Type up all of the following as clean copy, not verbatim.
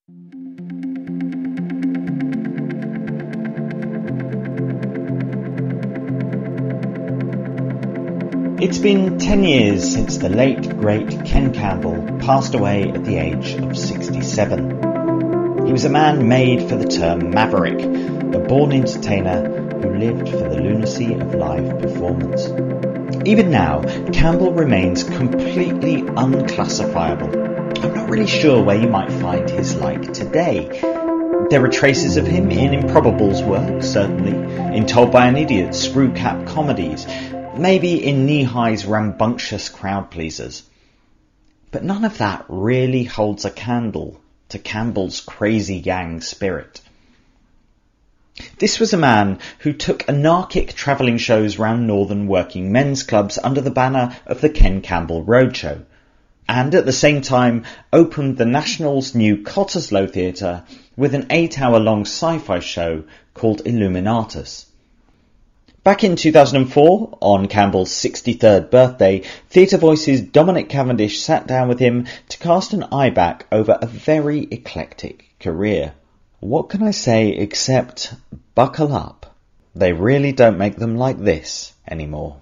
It's been 10 years since the late, great Ken Campbell passed away at the age of 67. He was a man made for the term maverick, a born entertainer who lived for the lunacy of live performance. Even now, Campbell remains completely unclassifiable. I'm not really sure where you might find his like today. There are traces of him in Improbable's work, certainly, in Told by an Idiot, screw-cap comedies, maybe in Knee-High's rambunctious crowd-pleasers. But none of that really holds a candle to Campbell's crazy gang spirit. This was a man who took anarchic travelling shows round northern working men's clubs under the banner of the Ken Campbell Roadshow, and at the same time opened the National's new Cottesloe Theatre with an 8-hour-long sci-fi show called Illuminatus. Back in 2004, on Campbell's 63rd birthday, Theatre Voice's Dominic Cavendish sat down with him to cast an eye back over a very eclectic career. What can I say except buckle up? They really don't make them like this anymore.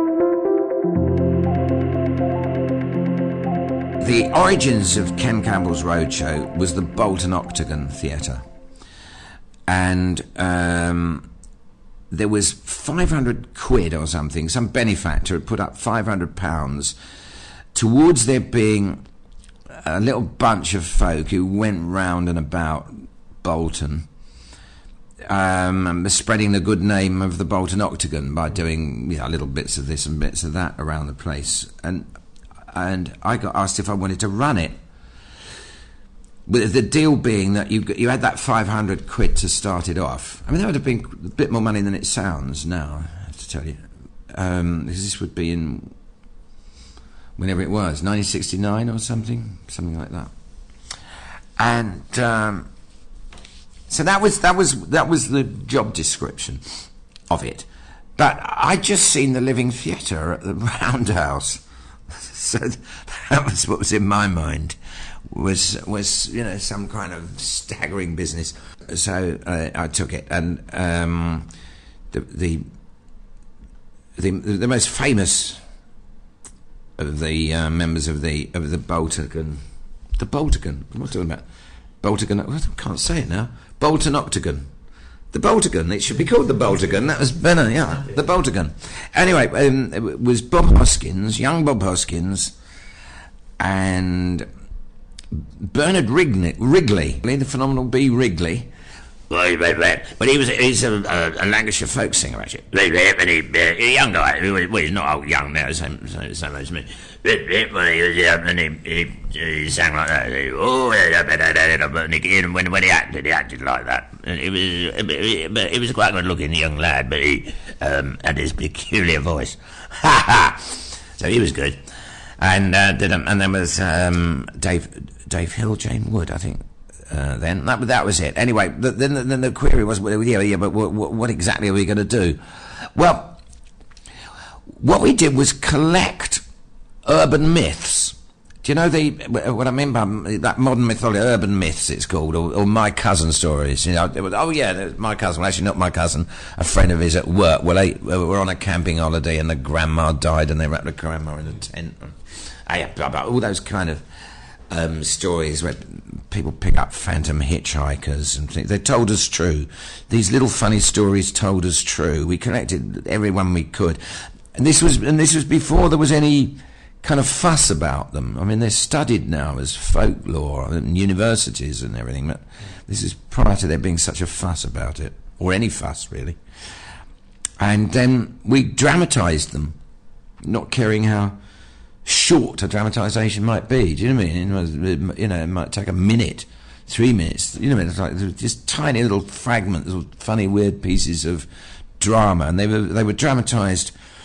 The origins of Ken Campbell's Roadshow was the Bolton Octagon Theatre. And there was 500 quid or something, some benefactor had put up £500 towards there being a little bunch of folk who went round and about Bolton, spreading the good name of the Bolton Octagon by doing little bits of this and bits of that around the place. And I got asked if I wanted to run it. With the deal being that you had that 500 quid to start it off. I mean, that would have been a bit more money than it sounds now, I have to tell you. Because this would be in whenever it was, 1969 or something like that. And so that was the job description of it. But I'd just seen the Living Theatre at the Roundhouse, so that was what was in my mind. Was some kind of staggering business. So I took it, and the most famous of the members of the Bolton, what am I talking about? Bolton, I can't say it now. Bolton Octagon. The Boltagon. It should be called the Boltagon. That was better, yeah. The Boltagon. Anyway, it was Bob Hoskins, young Bob Hoskins, and Bernard Wrigley, the phenomenal B. Wrigley. But he's a Lancashire folk singer, actually. A young guy. Well, he's not old young now, same age as me. He sang like that. And when he acted like that. He was quite a good-looking young lad, but he had his peculiar voice. So he was good. And then was Dave Hill, Jane Wood, I think. Then that was it. Anyway, then the query was, but what exactly are we going to do? Well, what we did was collect urban myths. Do you know what I mean by that modern mythology? Urban myths, it's called, or my cousin stories. My cousin. Well, actually, not my cousin. A friend of his at work. Well, they were on a camping holiday, and the grandma died, and they wrapped the grandma in a tent. All those kind of stories where people pick up phantom hitchhikers and things. They told us true. These little funny stories told us true. We collected everyone we could, and this was before there was any kind of fuss about them. I mean, they're studied now as folklore in universities and everything, but this is prior to there being such a fuss about it, or any fuss really. And then we dramatised them, not caring how short a dramatisation might be. Do you know what I mean? It might take a minute, 3 minutes. You know what I mean? It's like just tiny little fragments, little funny, weird pieces of drama, and they were dramatised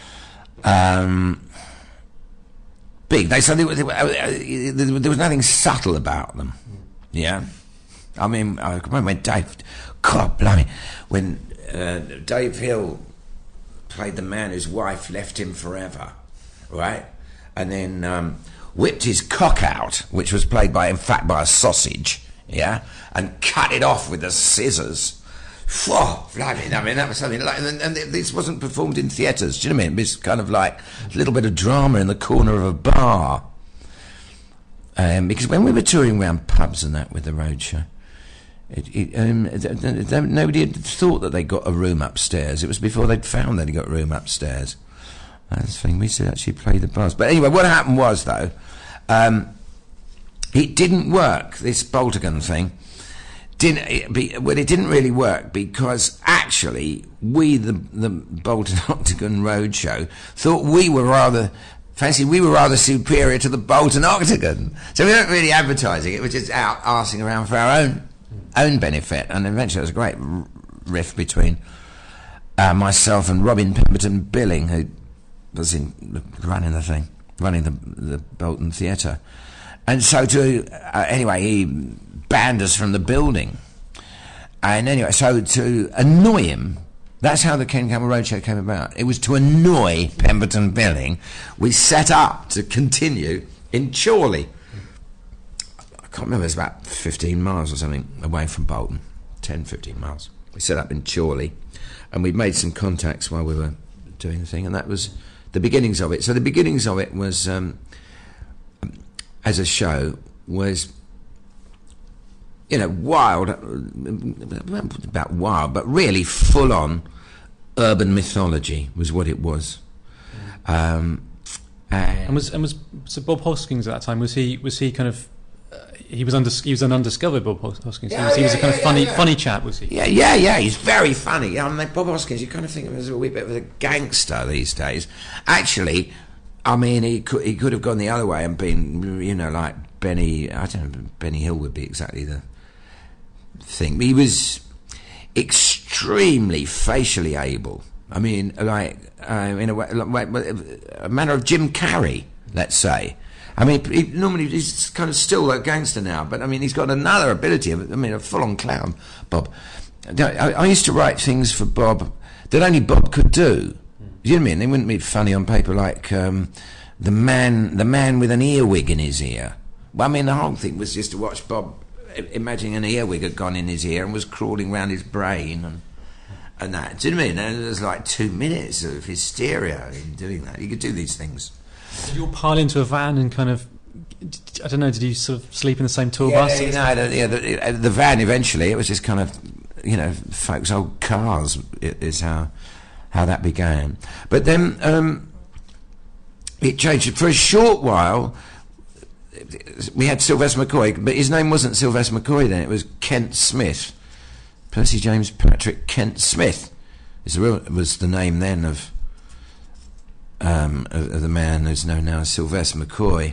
big. So there was nothing subtle about them. Yeah, I mean, I remember when when Dave Hill played the man whose wife left him forever, right? And then whipped his cock out, which was played by a sausage yeah, and cut it off with the scissors. Whoa, blimey, I mean, that was something like, and this wasn't performed in theatres, do you know what I mean? It was kind of like a little bit of drama in the corner of a bar. Because when we were touring around pubs and that with the Roadshow, nobody had thought that they got a room upstairs. It was before they'd found they'd got a room upstairs. That's the thing, we used to actually play the bars. But anyway, what happened was, though, it didn't work, this Baltigan thing. It didn't really work because actually we, the Bolton Octagon Roadshow, thought we were rather superior to the Bolton Octagon. So we weren't really advertising it, we were just out arsing around for our own benefit. And eventually there was a great rift between myself and Robin Pemberton Billing, who was running the Bolton Theatre. And so anyway, he banned us from the building. And anyway, so to annoy him, that's how the Ken Campbell Roadshow came about. It was to annoy Pemberton Billing. We set up to continue in Chorley. I can't remember, it's about 15 miles or something away from Bolton. 10, 15 miles. We set up in Chorley. And we made some contacts while we were doing the thing. And that was the beginnings of it. So the beginnings of it was, as a show, was, wild, about wild, but really full-on urban mythology was what it was. And so Bob Hoskins at that time, was he kind of he was an undiscovered Bob Hoskins. He was a kind of funny chap, was he? Yeah. He's very funny. Bob Hoskins, you kind of think of him as a wee bit of a gangster these days. Actually, I mean, he could have gone the other way and been, like Benny. I don't know. Benny Hill would be exactly the thing. He was extremely facially able. I mean, like in a way, like a manner of Jim Carrey, let's say. I mean, he's kind of still a gangster now, but I mean, he's got another ability of, a full-on clown, Bob. I used to write things for Bob that only Bob could do. You know what I mean? They wouldn't be funny on paper, like the man with an earwig in his ear. Well, I mean, the whole thing was just to watch Bob imagining an earwig had gone in his ear and was crawling around his brain and that. Do you know what I mean? And there was like 2 minutes of hysteria in doing that. You could do these things. Did you all pile into a van and kind of, I don't know, did you sort of sleep in the same tour bus? The van eventually, it was just kind of, folks' old cars is how that began. But then it changed. For a short while, we had Sylvester McCoy, but his name wasn't Sylvester McCoy then, it was Kent Smith. Percy James Patrick Kent Smith was the name then of the man who's known now as Sylvester McCoy.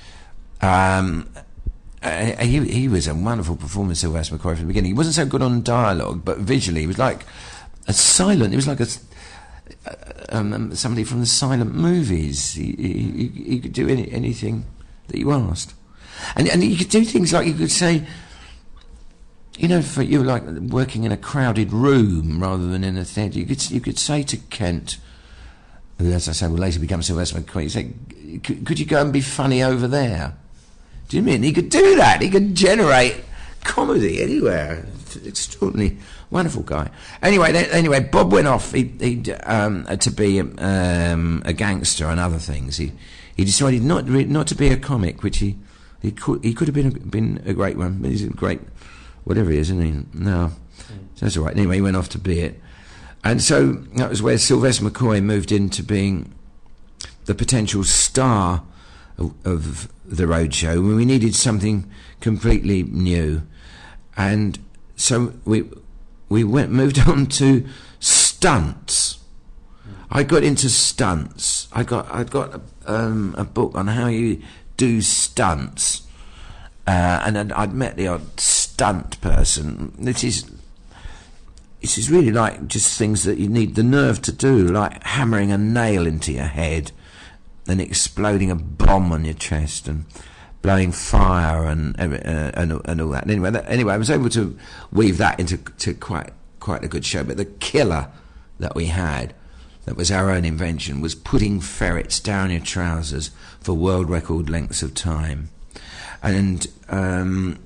He was a wonderful performer, Sylvester McCoy, from the beginning. He wasn't so good on dialogue, but visually he was like he was like somebody from the silent movies. He could do anything that you asked, and he could do things like, you could say, for you, like working in a crowded room rather than in a theatre, you could say to Kent, who, as I say, will later become Sylvester McCoy, you say, could you go and be funny over there? Do you mean he could do that? He could generate comedy anywhere. Extraordinarily wonderful guy. Anyway, Bob went off to be a gangster and other things. He decided not to be a comic, which he could have been a great one. He's a great whatever he is, isn't he? No, so that's all right. Anyway, he went off to be it, and so that was where Sylvester McCoy moved into being the potential star of the Roadshow, when we needed something completely new. And so we moved on to stunts. I got into stunts. I got a book on how you do stunts, and I'd met the odd stunt person. This is really like just things that you need the nerve to do, like hammering a nail into your head, and exploding a bomb on your chest, and blowing fire and all that. Anyway, I was able to weave that into quite a good show. But the killer that we had, that was our own invention, was putting ferrets down your trousers for world record lengths of time. And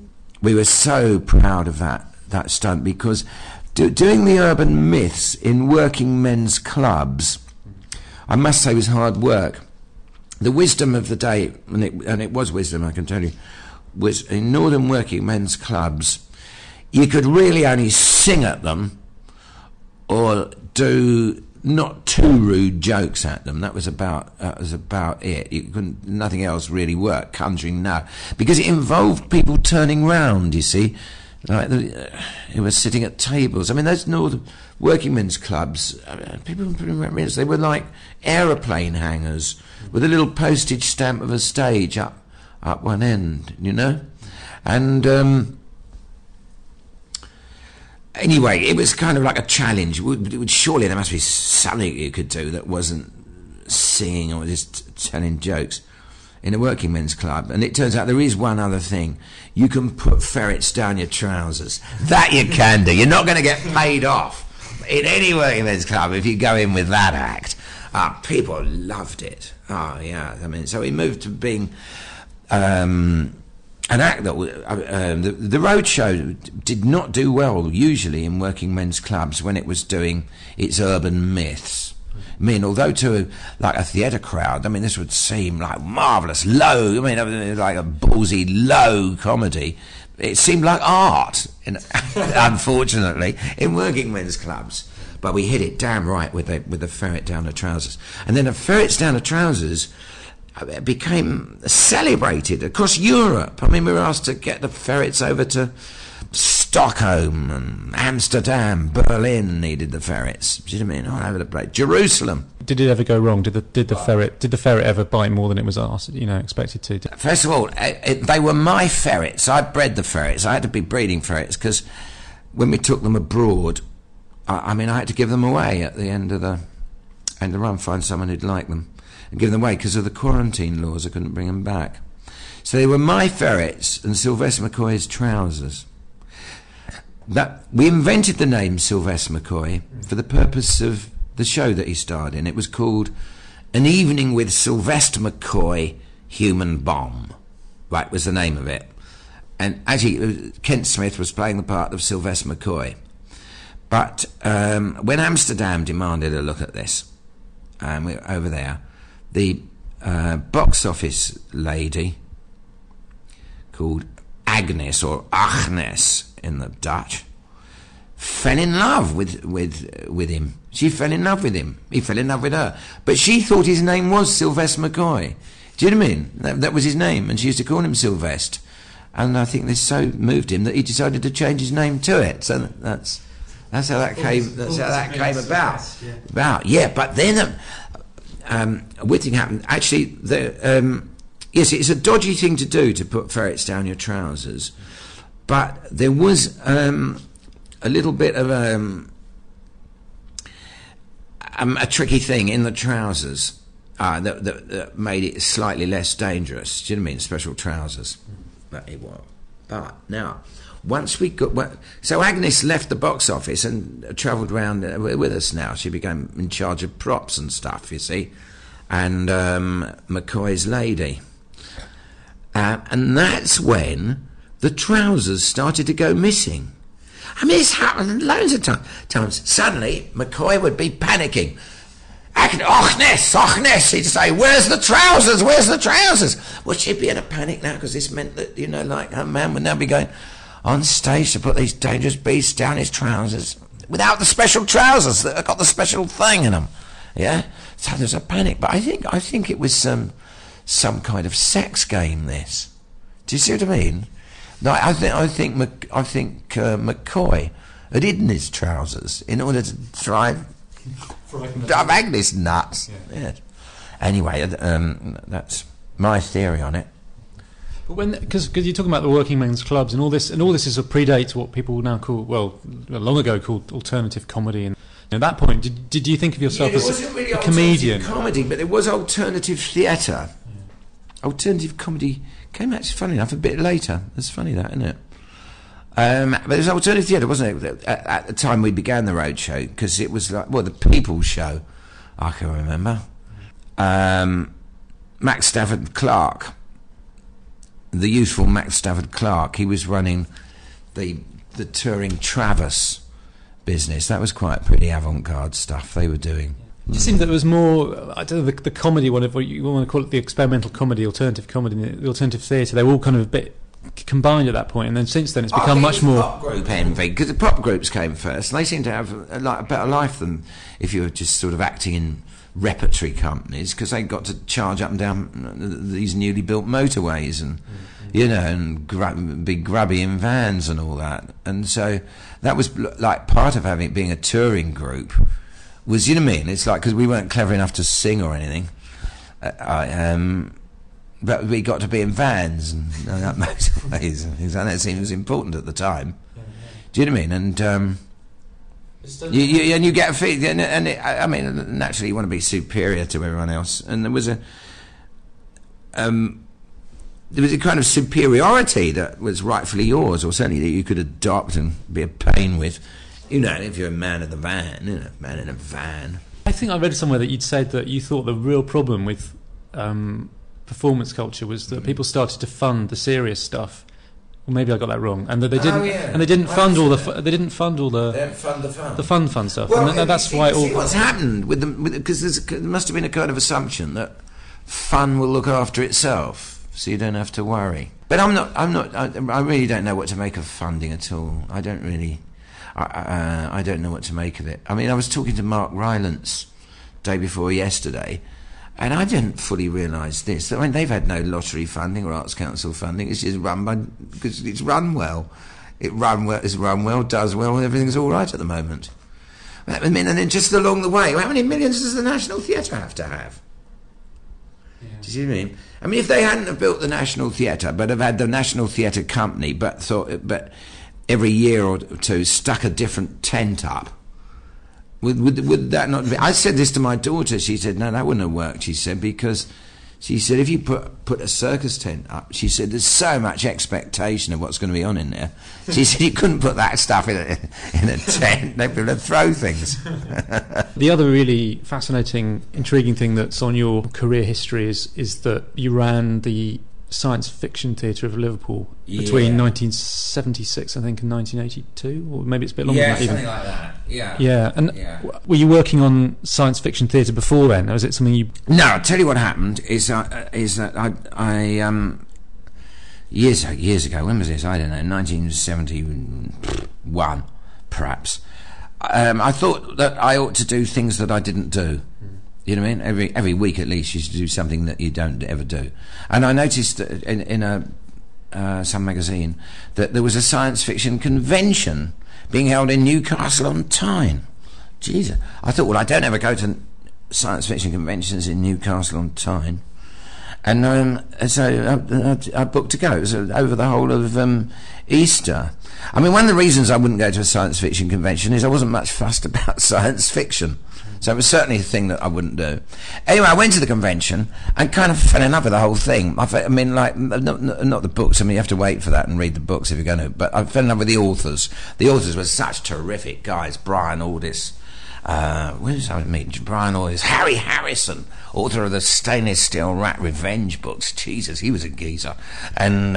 we were so proud of that stunt, because doing the urban myths in working men's clubs, I must say, was hard work. The wisdom of the day, and it was wisdom, I can tell you, was in northern working men's clubs, you could really only sing at them or do not too rude jokes at them. That was about it. You couldn't, nothing else really worked. Conjuring, no, because it involved people turning round. You see, like it was sitting at tables. I mean, those northern working men's clubs, people remember it, they were like aeroplane hangars with a little postage stamp of a stage up one end, you know, and. Anyway, it was kind of like a challenge. Surely there must be something you could do that wasn't singing or just telling jokes in a working men's club. And it turns out there is one other thing. You can put ferrets down your trousers. That you can do. You're not going to get paid off in any working men's club if you go in with that act. People loved it. Oh, yeah. I mean, so we moved to being... an act that the Roadshow did not do well usually in working men's clubs when it was doing its urban myths. I mean, although to like a theatre crowd, I mean, this would seem like marvellous, low, I mean, like a ballsy, low comedy. It seemed like art, unfortunately, in working men's clubs. But we hit it damn right with the ferret down the trousers. And then the ferrets down the trousers became celebrated across Europe. I mean, we were asked to get the ferrets over to Stockholm and Amsterdam, Berlin needed the ferrets. Do you know what I mean? All over the place. Jerusalem. Did it ever go wrong? Did the ferret ever bite more than it was asked? Expected to? First of all, they were my ferrets. I bred the ferrets. I had to be breeding ferrets because when we took them abroad, I had to give them away at the end of the run. Find someone who'd like them. And give them away because of the quarantine laws. I couldn't bring them back. So they were my ferrets and Sylvester McCoy's trousers. We invented the name Sylvester McCoy for the purpose of the show that he starred in. It was called An Evening with Sylvester McCoy, Human Bomb. Right, was the name of it. And actually, Kent Smith was playing the part of Sylvester McCoy. But when Amsterdam demanded a look at this, we were over there, the box office lady called Agnes, or Agnes in the Dutch, fell in love with him. She fell in love with him. He fell in love with her. But she thought his name was Sylvester McCoy. Do you know what I mean? That was his name, and she used to call him Sylvester. And I think this so moved him that he decided to change his name to it. So that's how that came. That's how that came about. Yeah, but then. A weird thing happened. Actually, yes, it's a dodgy thing to do to put ferrets down your trousers, but there was a little bit of a tricky thing in the trousers that made it slightly less dangerous. Do you know what I mean? Special trousers. But it was. But now, once we got... So Agnes left the box office and travelled around with us now. She became in charge of props and stuff, you see. And McCoy's lady. And that's when the trousers started to go missing. I mean, it's happened loads of times. Suddenly, McCoy would be panicking. Agnes, he'd say, where's the trousers? Well, she'd be in a panic now because this meant that, like her man would now be going on stage to put these dangerous beasts down his trousers without the special trousers that have got the special thing in them. Yeah? So there's a panic. But I think it was some kind of sex game, this. Do you see what I mean? No, I think McCoy had hidden his trousers in order to drive Agnes nuts. Yeah. Anyway, that's my theory on it. But because you're talking about the working men's clubs and all this is a predates what people now call, long ago called alternative comedy. And at that point, did you think of yourself as a comedian? Comedy, but it was alternative theatre. Alternative comedy came actually, funny enough, a bit later. That's funny, that, isn't it? But it was alternative theatre, wasn't it? At the time we began the Roadshow, because it was like, the People's Show, I can remember. Max Stafford Clark the youthful Max Stafford Clark. He was running the touring Travis business. That was quite pretty avant-garde stuff they were doing. It just seemed that it was more, I don't know, the comedy, whatever you want to call it, the experimental comedy, alternative comedy, the alternative theatre, they were all kind of a bit combined at that point, and then since then it's become much more pop group envy, because the pop groups came first, and they seem to have a better life than if you were just sort of acting in repertory companies, because they got to charge up and down these newly built motorways and you know, and be grubby in vans and all that. And so that was like part of being a touring group was, you know what I mean? It's like, because we weren't clever enough to sing or anything, but we got to be in vans and motorways, and that seemed important at the time. Do you know what I mean? And you get a feeling, I mean, naturally you want to be superior to everyone else, and there was a kind of superiority that was rightfully yours, or certainly that you could adopt and be a pain with. You know, if you're a man in the van, you know, man in a van. I think I read somewhere that you'd said that you thought the real problem with performance culture was that people started to fund the serious stuff. Well, maybe I got that wrong, and that they didn't, and they didn't fund all the fun stuff. Well, and that's why all. What's happened because there must have been a kind of assumption that fun will look after itself, so you don't have to worry. But I really don't know what to make of funding at all. I don't really. I don't know what to make of it. I mean, I was talking to Mark Rylance day before yesterday, and I didn't fully realise this. I mean, they've had no lottery funding or Arts Council funding. It's just because it's run well. It's run well, does well, and everything's all right at the moment. I mean, and then just along the way, how many millions does the National Theatre have to have? Yeah. Do you see what I mean? I mean, if they hadn't have built the National Theatre, but have had the National Theatre Company, but every year or two stuck a different tent up, would that not be? I said this to my daughter. She said, no, that wouldn't have worked. She said, because she said, if you put a circus tent up, she said, there's so much expectation of what's going to be on in there. She said, you couldn't put that stuff in a tent. They'd be able to throw things. The other really fascinating, intriguing thing that's on your career history is that you ran the Science Fiction Theatre of Liverpool between 1976, I think, and 1982, or maybe it's a bit longer than that even. Something like that. Yeah. And were you working on science fiction theatre before then, or was it something you? No, I'll tell you what happened is that I years ago, when was this? I don't know, 1971, perhaps. I thought that I ought to do things that I didn't do. You know what I mean? Every week at least you should do something that you don't ever do. And I noticed that in some magazine that there was a science fiction convention being held in Newcastle on Tyne. Jesus. I thought, well, I don't ever go to science fiction conventions in Newcastle on Tyne. And so I booked to go. It was over the whole of Easter. I mean, one of the reasons I wouldn't go to a science fiction convention is I wasn't much fussed about science fiction. So it was certainly a thing that I wouldn't do. Anyway, I went to the convention and kind of fell in love with the whole thing. I mean, like, not the books. I mean, you have to wait for that and read the books if you're going to. But I fell in love with the authors. The authors were such terrific guys. Brian Aldiss. Where did I meet? Brian Aldiss. Harry Harrison, author of the Stainless Steel Rat Revenge books. Jesus, he was a geezer. And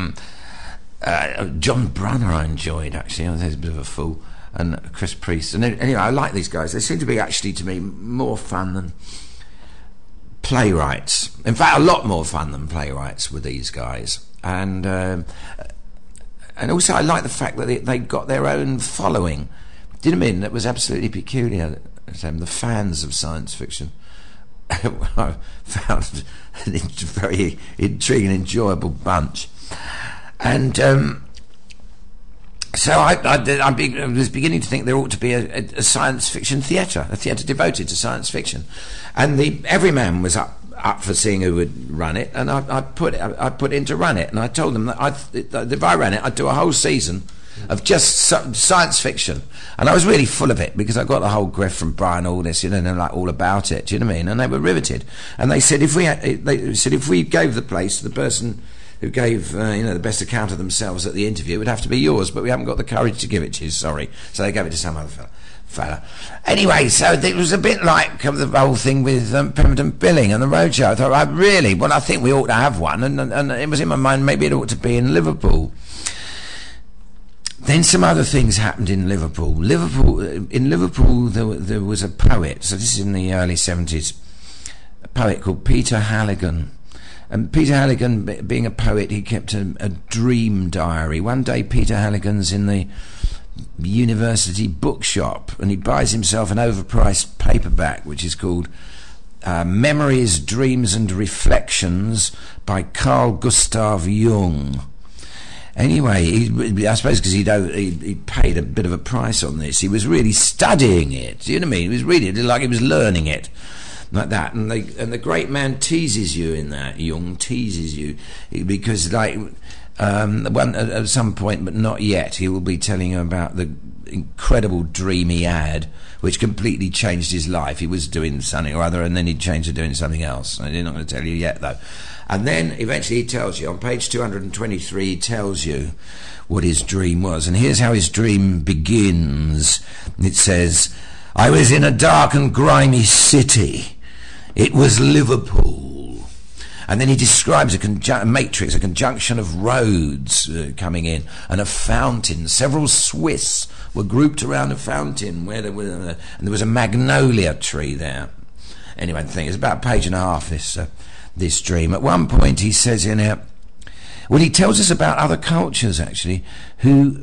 John Brunner I enjoyed, actually. I was a bit of a fool. And Chris Priest. And anyway, I like these guys. They seem to be, actually, to me, more fun than playwrights. In fact, a lot more fun than playwrights with these guys. And also I like the fact that they got their own following. Do you know what I mean? That was absolutely peculiar. The fans of science fiction I found a very intriguing, enjoyable bunch. And so I was beginning to think there ought to be a science fiction theatre, a theatre devoted to science fiction, and every man was up for seeing who would run it, and I put in to run it, and I told them that if I ran it, I'd do a whole season of just science fiction, and I was really full of it because I got the whole grift from Brian Aldiss, you know, and they're like all about it. Do you know what I mean? And they were riveted, and they said if we gave the place to the person who gave the best account of themselves at the interview, it would have to be yours, but we haven't got the courage to give it to you, sorry. So they gave it to some other fella. Anyway, so it was a bit like the whole thing with Pemberton Billing and the Roadshow. I thought, I think we ought to have one, and it was in my mind, maybe it ought to be in Liverpool. Then some other things happened in Liverpool. In Liverpool, there was a poet, so this is in the early 70s, a poet called Peter Halligan. And Peter Halligan, being a poet, he kept a dream diary. One day Peter Halligan's in the university bookshop and he buys himself an overpriced paperback which is called Memories, Dreams and Reflections by Carl Gustav Jung. Anyway, I suppose because he paid a bit of a price on this, he was really studying it. You know what I mean? He was reading it like he was learning it, like that. And the great man teases you in that. Jung teases you because, like, at some point, but not yet, he will be telling you about the incredible dream he had, which completely changed his life. He was doing something or other, and then he changed to doing something else. I'm not going to tell you yet, though. And then eventually he tells you, on page 223, he tells you what his dream was. And here's how his dream begins. It says, "I was in a dark and grimy city. It was Liverpool." And then he describes a matrix, a conjunction of roads coming in, and a fountain. Several Swiss were grouped around a fountain where there was a magnolia tree there. Anyway, the thing is about a page and a half, this dream. At one point he says in it, well, he tells us about other cultures actually who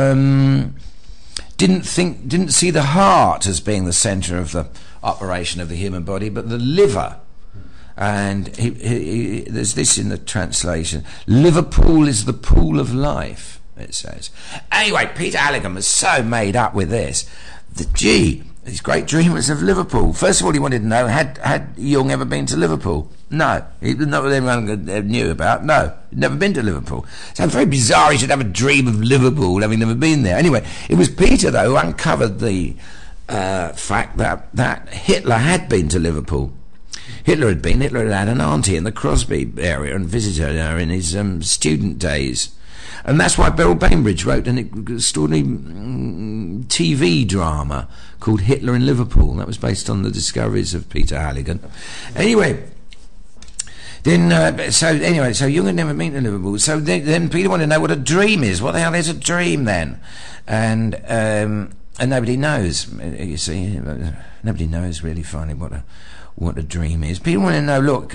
didn't see the heart as being the centre of the operation of the human body, but the liver. And there's this in the translation: Liverpool is the pool of life, it says. Anyway, Peter Halligan was so made up with this that, these great dreamers of Liverpool. First of all, he wanted to know, had Jung ever been to Liverpool? No. Not what anyone knew about. No. He'd never been to Liverpool. Sounds very bizarre he should have a dream of Liverpool, having never been there. Anyway, it was Peter, though, who uncovered the fact that Hitler had been to Liverpool. Hitler had had an auntie in the Crosby area and visited her in his student days. And that's why Beryl Bainbridge wrote an extraordinary TV drama called Hitler in Liverpool. That was based on the discoveries of Peter Halligan. Anyway, so Jung had never been to Liverpool. So then Peter wanted to know what a dream is. What the hell is a dream then? And nobody knows. You see, nobody knows really finally what a dream is. People want to know, look,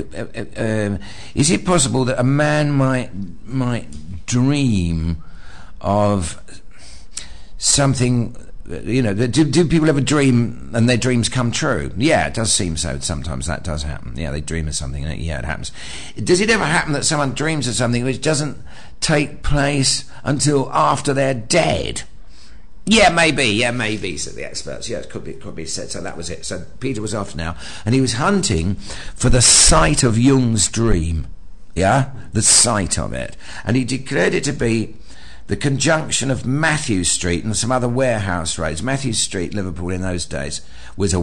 is it possible that a man might dream of something, do people ever dream and their dreams come true? Yeah, it does seem so. Sometimes that does happen. Yeah, they dream of something. Yeah, it happens. Does it ever happen that someone dreams of something which doesn't take place until after they're dead? Yeah, maybe, said the experts. Yeah, it could be said. So that was it. So Peter was off now, and he was hunting for the site of Jung's dream. Yeah, the site of it. And he declared it to be the conjunction of Matthew Street and some other warehouse roads. Matthew Street, Liverpool in those days, was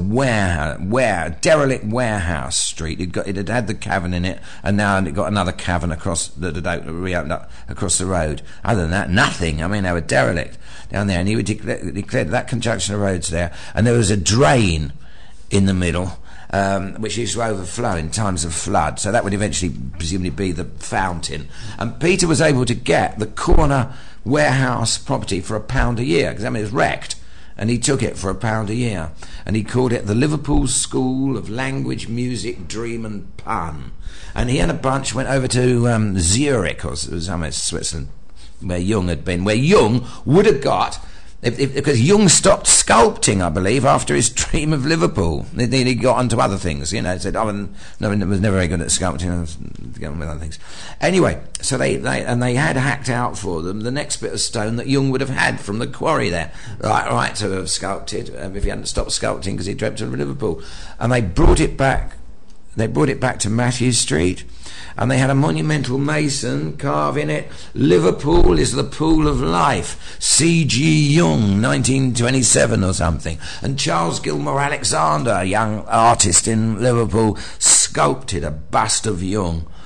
a derelict warehouse street. It had had the cavern in it, and now it got another cavern that had reopened up across the road. Other than that, nothing. I mean, they were derelict down there. And he would declare that conjunction of roads there, and there was a drain in the middle, which used to overflow in times of flood. So that would eventually presumably be the fountain. And Peter was able to get the corner warehouse property for £1 a year, because it was wrecked, and he took it for £1 a year, and he called it the Liverpool School of Language, Music, Dream and Pun. And he and a bunch went over to Zurich, or somewhere, Switzerland, where Jung had been, where Jung would have got, because Jung stopped sculpting, I believe, after his dream of Liverpool. He got onto other things, said, I was never very good at sculpting, I was going on with other things. Anyway, so they had hacked out for them the next bit of stone that Jung would have had from the quarry there, right, to have sculpted, if he hadn't stopped sculpting because he dreamt of Liverpool. And they brought it back to Matthew Street, and they had a monumental mason carve in it, Liverpool is the pool of life, C.G. Jung, 1927 or something. And Charles Gilmore Alexander, a young artist in Liverpool, sculpted a bust of Jung.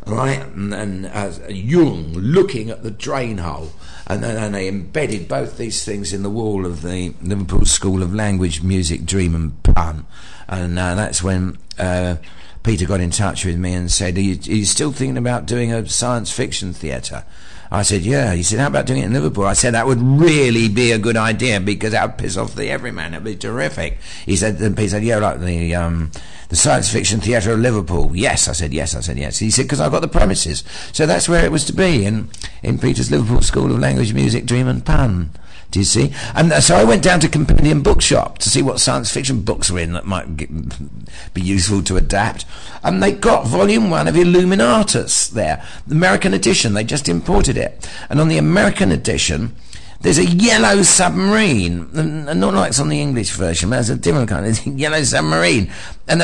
right? And Jung looking at the drain hole. And they embedded both these things in the wall of the Liverpool School of Language, Music, Dream and Pun. And that's when Peter got in touch with me and said, are you still thinking about doing a science fiction theatre? I said, yeah. He said, how about doing it in Liverpool? I said, that would really be a good idea because that would piss off the everyman. It would be terrific. He said, yeah, like the Science Fiction Theatre of Liverpool. Yes. I said, yes. He said, because I've got the premises. So that's where it was to be, in Peter's Liverpool School of Language, Music, Dream and Pun. Do you see? And so I went down to Compendium Bookshop to see what science fiction books were in that might be useful to adapt. And they got volume 1 of Illuminatus there, the American edition. They just imported it. And on the American edition, there's a yellow submarine, and not like it's on the English version, but there's a different kind of yellow submarine, and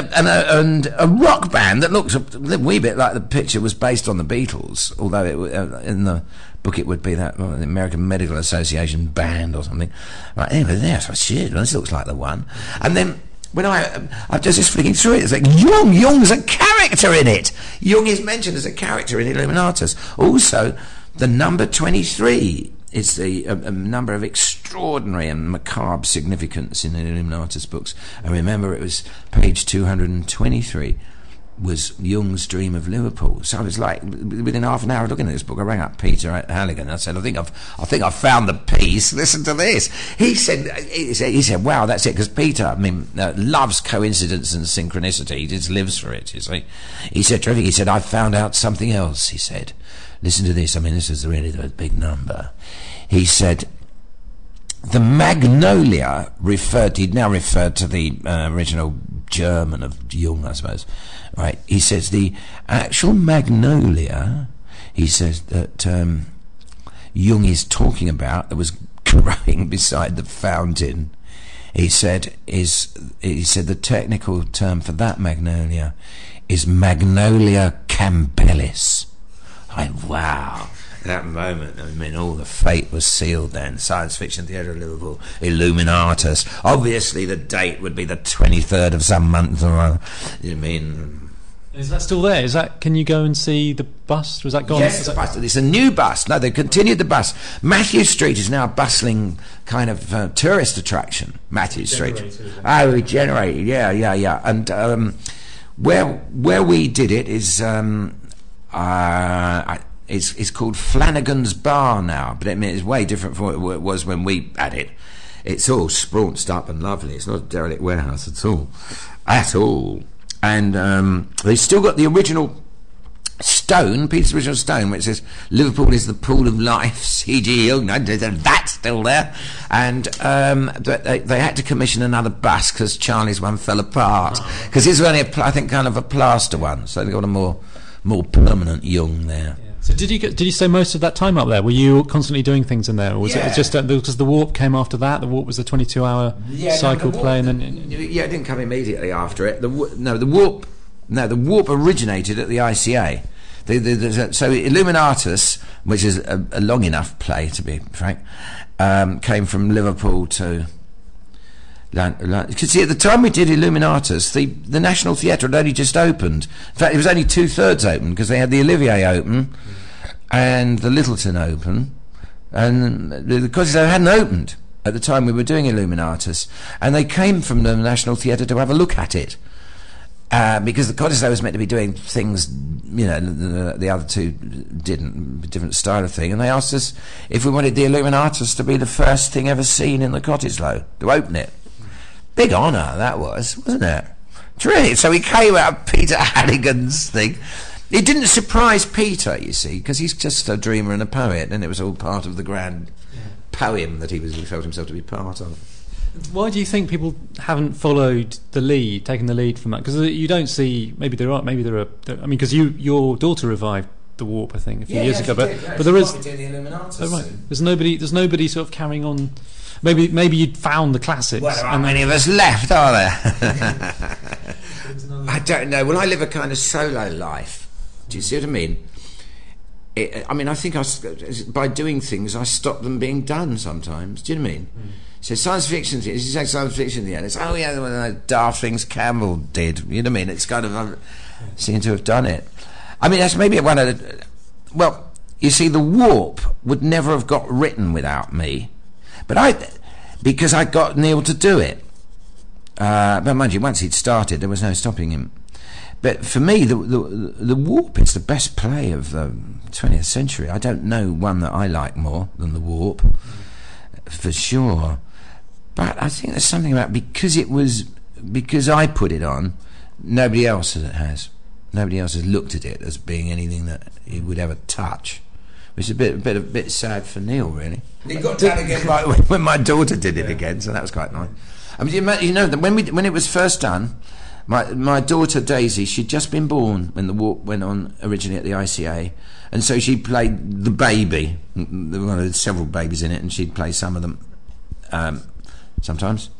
a rock band that looks a wee bit like the picture was based on the Beatles, although in the book it would be that the American Medical Association band or something. Right, anyway, there's shit. This looks like the one. And then when I'm just flicking through it, it's like Jung's a character in it. Jung is mentioned as a character in Illuminatus. Also, the number 23. It's a number of extraordinary and macabre significance in the Illuminatus books. I remember it was page 223 was Jung's Dream of Liverpool. So I was like, within half an hour of looking at this book, I rang up Peter Halligan. I said, I think I've found the piece. Listen to this. He said, wow, that's it. Because Peter, loves coincidence and synchronicity. He just lives for it. You see. He said, terrific. He said, I've found out something else. He said, listen to this. This is really the big number. He said, the Magnolia he'd now referred to the original German of Jung, I suppose. Right? He says the actual Magnolia, he says that Jung is talking about, that was growing beside the fountain. He said the technical term for that Magnolia is Magnolia campbellis. Wow. That moment, all the fate was sealed then. Science Fiction Theatre of Liverpool, Illuminatus. Obviously, the date would be the 23rd of some month or other. Is that still there? Can you go and see the bust? Was that gone? Yes, it's a new bust. No, they've continued the bust. Matthew Street is now a bustling kind of tourist attraction. Matthew Street. Regenerated. Yeah. And where we did it is it's called Flanagan's Bar now, but it's way different from what it was when we had it. It's all sprunced up and lovely. It's not a derelict warehouse at all. And they've still got the original stone, Peter's original stone, which says Liverpool is the pool of life, C.G. Jung. That's still there. And they had to commission another bus because Charlie's one fell apart. Because his was only, I think, kind of a plaster one. So they got a more permanent Jung there. So did you stay most of that time up there? Were you constantly doing things in there, or was it just because the Warp came after that? The Warp was the 22-hour cycle play, and then it didn't come immediately after it. The Warp originated at the ICA. So Illuminatus, which is a long enough play to be frank, came from Liverpool to. Because see, at the time we did Illuminatus, the National Theatre had only just opened. In fact, it was only 2/3 open because they had the Olivier open and the Littleton open, and the Cottesloe hadn't opened at the time we were doing Illuminatus, and they came from the National Theatre to have a look at it because the Cottesloe was meant to be doing things, the other two didn't, a different style of thing, and they asked us if we wanted the Illuminatus to be the first thing ever seen in the Cottesloe, to open it. Big honour that was, wasn't it? Terrific. So we came out of Peter Halligan's thing. It didn't surprise Peter, you see, because he's just a dreamer and a poet, and it was all part of the grand poem that he felt himself to be part of. Why do you think people haven't followed the lead, taken the lead from that? Because you don't see. Maybe there are. Because your daughter revived the Warp, I think, a few years ago. But there is. There's nobody sort of carrying on. Maybe you'd found the classics. Well, there aren't many of us left, are there? I don't know. Well, I live a kind of solo life. Do you see what I mean? I think by doing things, I stop them being done sometimes. Do you know what I mean? So science fiction, as you say science fiction at the end, it's, daft things Campbell did. You know what I mean? It's kind of, I seem to have done it. I mean, that's maybe one of the... Well, you see, The Warp would never have got written without me. Because I got Neil to do it. But mind you, once he'd started, there was no stopping him. But for me, the Warp is the best play of the 20th century. I don't know one that I like more than The Warp, for sure. But I think there's something about because I put it on, nobody else has. Nobody else has looked at it as being anything that he would ever touch. Which is a bit sad for Neil, really. He got down again when my daughter did it again, so that was quite nice. I mean, you know that when it was first done, my daughter Daisy, she'd just been born when The Warp went on originally at the ICA, and so she played the baby. There were several babies in it, and she'd play some of them sometimes.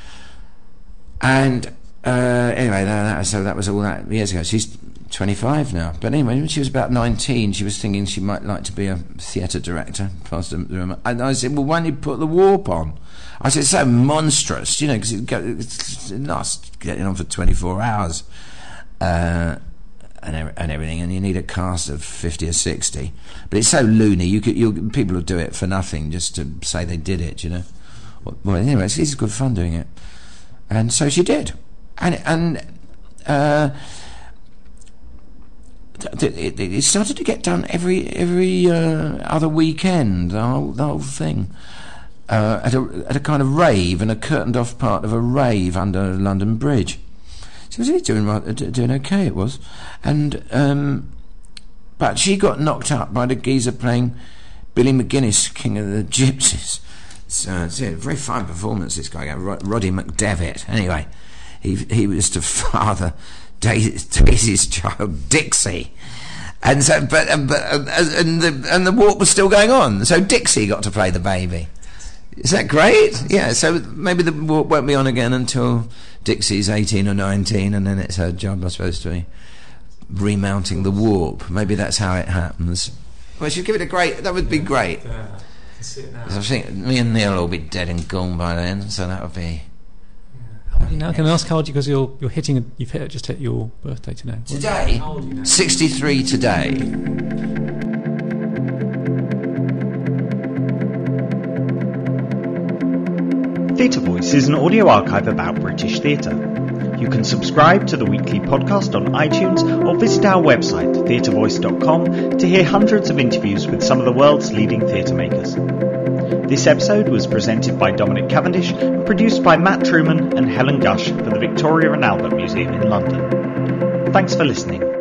And anyway, so that was all that years ago. She's 25 now, but anyway, when she was about 19, she was thinking she might like to be a theatre director. And I said, well, why don't you put The Warp on? I said, it's so monstrous, you know, because it lasts getting on for 24 hours and everything, and you need a cast of 50 or 60. But it's so loony, people will do it for nothing just to say they did it, you know. Well, anyway, it's good fun doing it. And so she did. And it started to get done every other weekend, the whole thing. At a kind of rave, in a curtained off part of a rave under London Bridge. So it was doing okay, it was. And but she got knocked up by the geezer playing Billy McGuinness, King of the Gypsies. So it's a very fine performance, this guy, Roddy McDevitt. Anyway, he was to father Daisy's child, Dixie. And so, but the Warp was still going on. So Dixie got to play the baby. Is that great? Yeah, so maybe the Warp won't be on again until Dixie's 18 or 19, and then it's her job, I suppose, to be remounting the Warp. Maybe that's how it happens. Well, she'd give it a great... That would be great. I can see it now. I think me and Neil will be dead and gone by then, so that would be... Now, can I ask how old you? Because you've just hit your birthday today. Today? How old are you now? 63 today. Theatre Voice is an audio archive about British theatre. You can subscribe to the weekly podcast on iTunes or visit our website, theatrevoice.com, to hear hundreds of interviews with some of the world's leading theatre makers. This episode was presented by Dominic Cavendish and produced by Matt Truman and Helen Gush for the Victoria and Albert Museum in London. Thanks for listening.